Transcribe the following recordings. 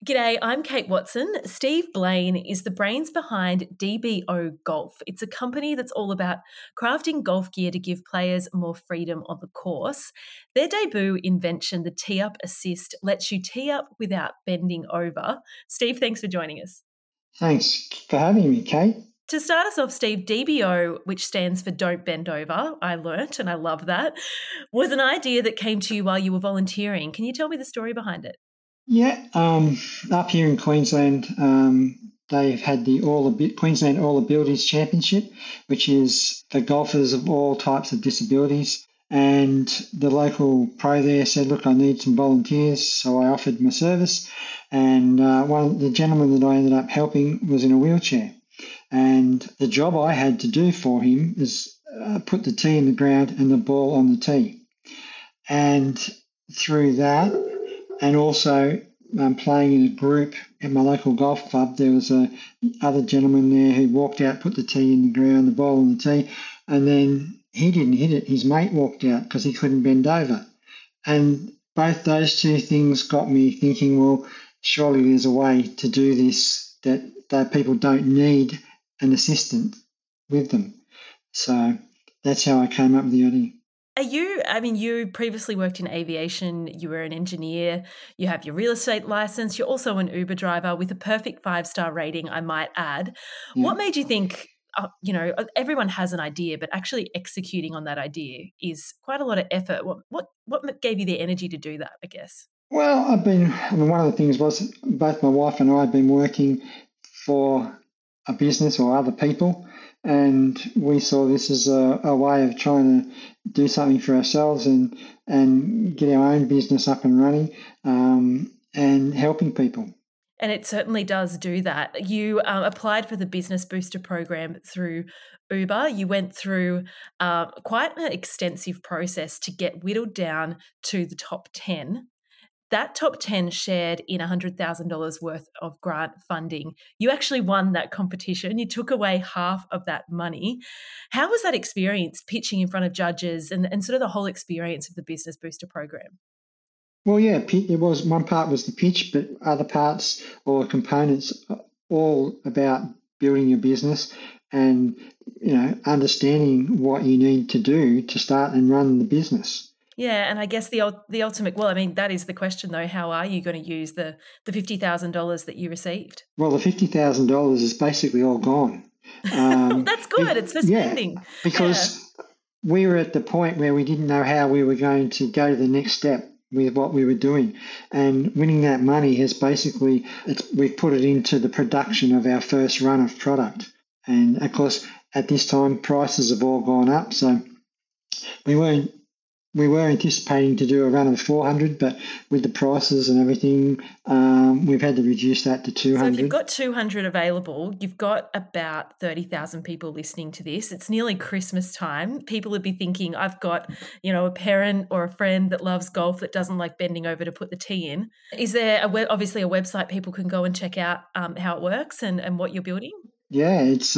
G'day, I'm Kate Watson. Steve Blaine is the brains behind DBO Golf. It's a company that's all about crafting golf gear to give players more freedom on the course. Their debut invention, the Tee Up Assist, lets you tee up without bending over. Steve, thanks for joining us. Thanks for having me, Kate. To start us off, Steve, DBO, which stands for Don't Bend Over, I learnt and I love that, was an idea that came to you while you were volunteering. Can you tell me the story behind it? Yeah, up here in Queensland, they've had the Queensland All Abilities Championship, which is for golfers of all types of disabilities. And the local pro there said, "Look, I need some volunteers," so I offered my service. And the gentleman that I ended up helping was in a wheelchair, and the job I had to do for him is put the tee in the ground and the ball on the tee. And through that, and also playing in a group at my local golf club, there was a other gentleman there who walked out, put the tee in the ground, the ball on the tee, and then he didn't hit it. His mate walked out because he couldn't bend over. And both those two things got me thinking, well, surely there's a way to do this that people don't need an assistant with them. So that's how I came up with the idea. You previously worked in aviation, you were an engineer, you have your real estate license, you're also an Uber driver with a perfect 5-star rating, I might add. Yeah. What made you think, everyone has an idea, but actually executing on that idea is quite a lot of effort. What gave you the energy to do that, I guess? Well, one of the things was both my wife and I have been working for a business or other people, and we saw this as a way of trying to do something for ourselves and get our own business up and running and helping people. And it certainly does do that. You applied for the Business Booster program through Uber. You went through quite an extensive process to get whittled down to the top 10. That top 10 shared in $100,000 worth of grant funding. You actually won that competition. You took away half of that money. How was that experience pitching in front of judges and sort of the whole experience of the Business Booster program? Well, yeah, it was, one part was the pitch, but other parts or components all about building your business and, understanding what you need to do to start and run the business. Yeah, and I guess the ultimate, that is the question though. How are you going to use the $50,000 that you received? Well, the $50,000 is basically all gone. That's good. It's for spending. Yeah, because we were at the point where we didn't know how we were going to go to the next step with what we were doing. And winning that money has basically, we've put it into the production of our first run of product. And of course, at this time, prices have all gone up. So we were anticipating to do a run of 400, but with the prices and everything, we've had to reduce that to 200. So if you've got 200 available, you've got about 30,000 people listening to this. It's nearly Christmas time. People would be thinking, I've got, a parent or a friend that loves golf that doesn't like bending over to put the tee in. Is there obviously a website people can go and check out how it works and what you're building? Yeah, it's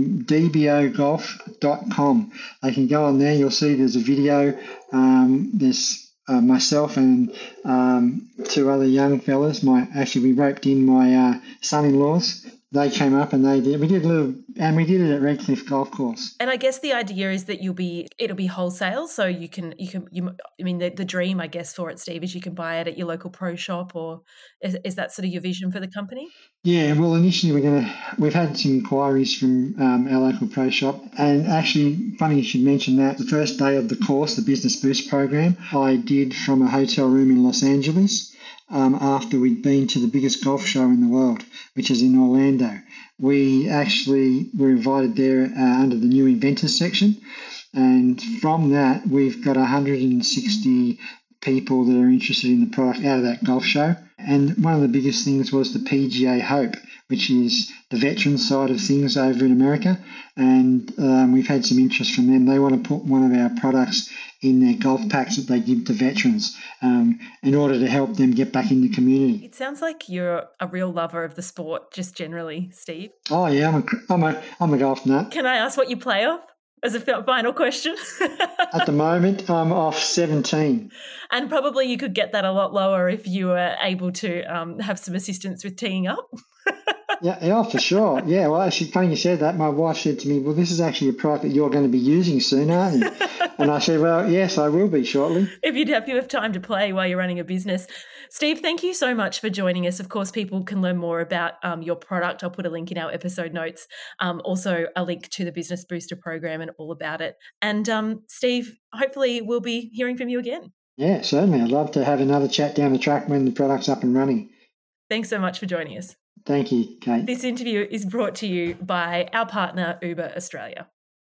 dbogolf.com. They can go on there. You'll see there's a video. There's myself and two other young fellas. We roped in my son-in-laws. They came up and we did it at Redcliffe Golf Course. And I guess the idea is that it'll be wholesale, so the dream, I guess, for it, Steve, is you can buy it at your local pro shop, or is that sort of your vision for the company? Yeah, well, initially we've had some inquiries from our local pro shop, and actually, funny you should mention that. The first day of the course, the Business Boost program, I did from a hotel room in Los Angeles. After we'd been to the biggest golf show in the world, which is in Orlando. We actually were invited there under the new inventors section, and from that we've got 160 people that are interested in the product out of that golf show. And one of the biggest things was the PGA Hope, which is the veteran side of things over in America, and we've had some interest from them. They want to put one of our products in their golf packs that they give to veterans in order to help them get back in the community. It sounds like you're a real lover of the sport, just generally, Steve. Oh yeah, I'm a golf nut. Can I ask what you play off? as a final question? At the moment, I'm off 17. And probably you could get that a lot lower if you were able to have some assistance with teeing up. Yeah, for sure. Yeah, well, actually, funny you said that. My wife said to me, well, this is actually a product that you're going to be using soon, aren't you? And I said, well, yes, I will be shortly. If you have time to play while you're running a business. Steve, thank you so much for joining us. Of course, people can learn more about your product. I'll put a link in our episode notes. Also, a link to the Business Booster program and all about it. And Steve, hopefully we'll be hearing from you again. Yeah, certainly. I'd love to have another chat down the track when the product's up and running. Thanks so much for joining us. Thank you, Kate. This interview is brought to you by our partner, Uber Australia.